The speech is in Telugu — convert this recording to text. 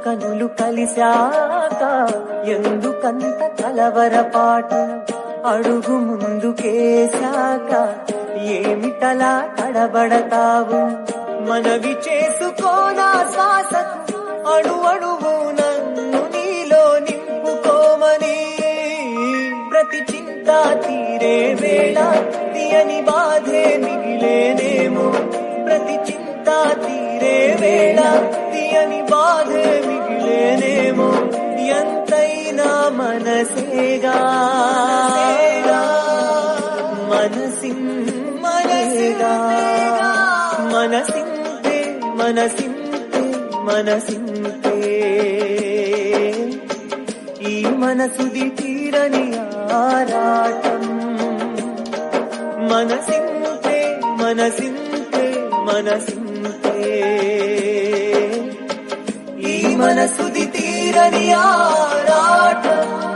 కనులు కలిశాక ఎందుకంత కలవరపాటు, అడుగు ముందుకేశాక ఏమిటలా తడబడతావు, మనవి చేసుకోనా శ్వాసకు అణు అణువు నన్ను నీలో నింపుకోమని, ప్రతి చింత తీరే వేళ తీయని బాధే మిగిలేనేమో, ప్రతి చింత తీరే వేళ తీయని బాధే మిగిలేనేమో, ఎంతైనా మనసేగా మనసింగా మనసింతే మనసింతే మనసింతే, ఈ మనసుది తీరని ఆరాటం, మనసింతే మనసింతే మనసింతే, ఈ మనసుది తీరని ఆరాటం.